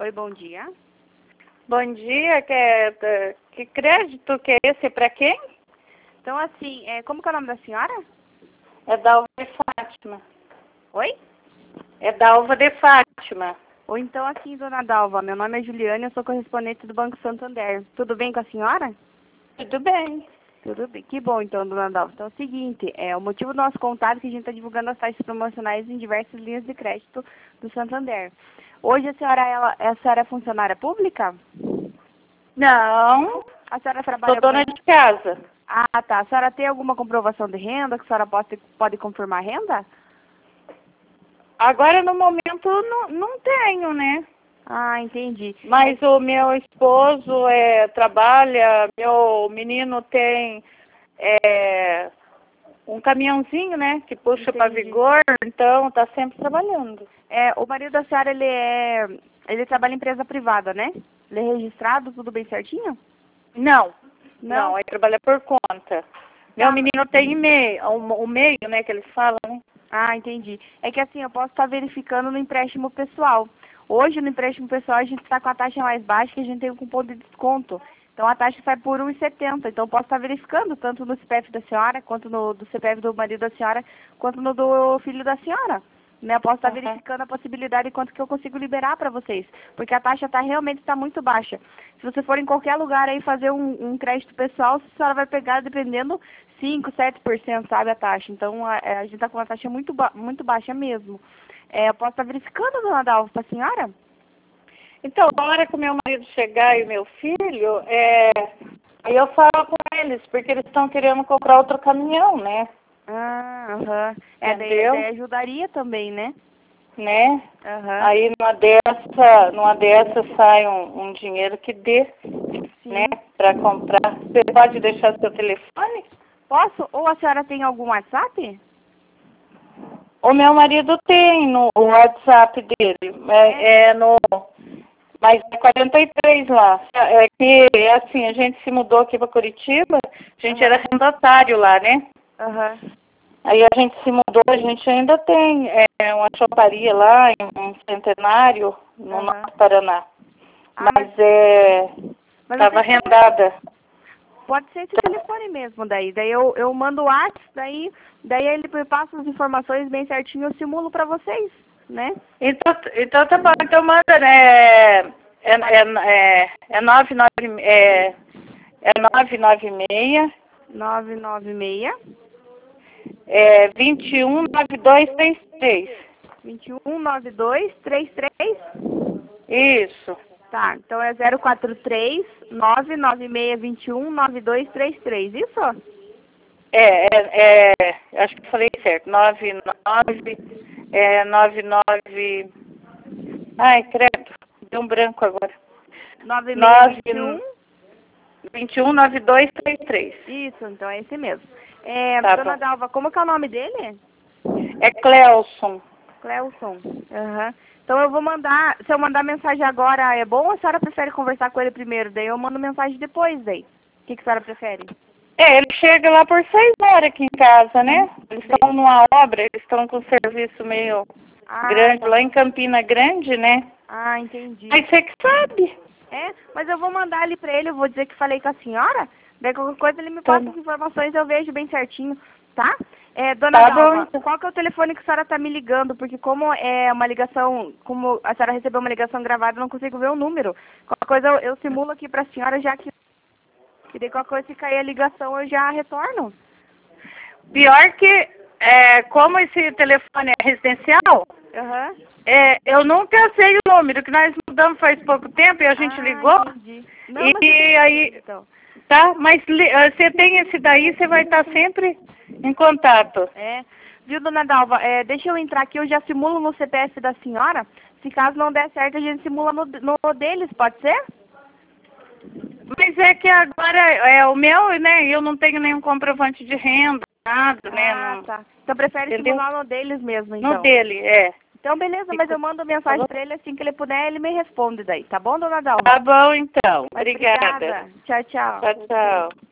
Oi, bom dia. Bom dia, que crédito que é esse para quem? Então, assim, como que é o nome da senhora? É Dalva de Fátima. Oi? É Dalva de Fátima. Ou então, assim, dona Dalva, meu nome é Juliana, eu sou correspondente do Banco Santander. Tudo bem com a senhora? Tudo bem. Tudo bem. Que bom, então, dona Dalva. Então, é o seguinte, o motivo do nosso contato é que a gente está divulgando as taxas promocionais em diversas linhas de crédito do Santander. Hoje a senhora é funcionária pública? Não, A senhora trabalha sou dona de casa. Ah, tá. A senhora tem alguma comprovação de renda que a senhora pode confirmar a renda? Agora, no momento, não tenho, né? Ah, entendi. Mas o meu esposo trabalha, meu menino tem um caminhãozinho, né? Que puxa para Vigor, então tá sempre trabalhando. O marido da senhora, ele trabalha em empresa privada, né? Ele é registrado, tudo bem certinho? Não, ele trabalha por conta. Meu menino tem o meio, né, que eles falam, né? Ah, entendi. É que assim, eu posso estar verificando no empréstimo pessoal. Hoje, no empréstimo pessoal, a gente está com a taxa mais baixa, que a gente tem um cupom de desconto. Então, a taxa sai por R$ 1,70. Então, eu posso estar verificando tanto no CPF da senhora, quanto no do CPF do marido da senhora, quanto no do filho da senhora. Né? Eu posso estar verificando a possibilidade de quanto que eu consigo liberar para vocês. Porque a taxa realmente está muito baixa. Se você for em qualquer lugar aí fazer um crédito pessoal, a senhora vai pegar, dependendo, 5%, 7%, sabe, a taxa. Então, a gente está com uma taxa muito baixa mesmo. Eu posso estar verificando, dona Dalva, para a senhora? Então, na hora que o meu marido chegar e meu filho, aí eu falo com eles, porque eles estão querendo comprar outro caminhão, né? Ah, aham. Entendeu? Daí ajudaria também, né? Né? Aham. Aí numa dessa sai um dinheiro que dê, né? Para comprar. Você pode deixar seu telefone? Posso? Ou a senhora tem algum WhatsApp? O meu marido tem no WhatsApp dele, mas é 43 lá. É que, assim, a gente se mudou aqui para Curitiba, a gente era arrendatário lá, né? Aham. Aí a gente se mudou, a gente ainda tem uma choparia lá em Centenário, no Norte do Paraná. Mas estava arrendada. Pode ser esse telefone mesmo, daí. Daí eu mando o WhatsApp, daí ele me passa as informações bem certinho, eu simulo para vocês, né? Então tá bom, então manda, né? É 996 996 219233. 219233. Isso. Tá, então é 043 996219233, isso? Acho que falei certo. 99. Ai, credo, deu um branco agora. 9621 219233. Isso, então é esse mesmo. Tá Dona bom. Dalva, como que é o nome dele? É Cleuson. Cleuson. Aham. Então eu vou mandar, se eu mandar mensagem agora, é bom ou a senhora prefere conversar com ele primeiro? Daí eu mando mensagem depois, daí. O que a senhora prefere? Ele chega lá por 6 horas aqui em casa, né? Eles estão numa obra, eles estão com um serviço meio grande, lá em Campina Grande, né? Ah, entendi. Aí você que sabe. Mas eu vou mandar ali pra ele, eu vou dizer que falei com a senhora, daí qualquer coisa ele me passa as informações, eu vejo bem certinho, tá? Dona Dalva, qual que é o telefone que a senhora tá me ligando? Porque como é uma ligação, como a senhora recebeu uma ligação gravada, eu não consigo ver o número. Qualquer coisa eu simulo aqui pra senhora, já que daí qualquer coisa, se cair a ligação, eu já retorno. Pior que, como esse telefone é residencial, eu nunca sei o número, que nós mudamos faz pouco tempo e a gente ligou. Entendi. Não, E aí, então. tá? Mas você tem esse daí, você vai estar sempre em contato. Viu, dona Dalva? Deixa eu entrar aqui, eu já simulo no CPF da senhora. Se caso não der certo, a gente simula no deles, pode ser? Mas é que agora é o meu, né? Eu não tenho nenhum comprovante de renda, nada, né? Tá. Então prefere simular no deles mesmo, então. No dele, Então, beleza, mas eu mando mensagem pra ele assim que ele puder, ele me responde daí. Tá bom, dona Dalva? Tá bom, então. Obrigada. Obrigada. Tchau, tchau. Tchau, tchau.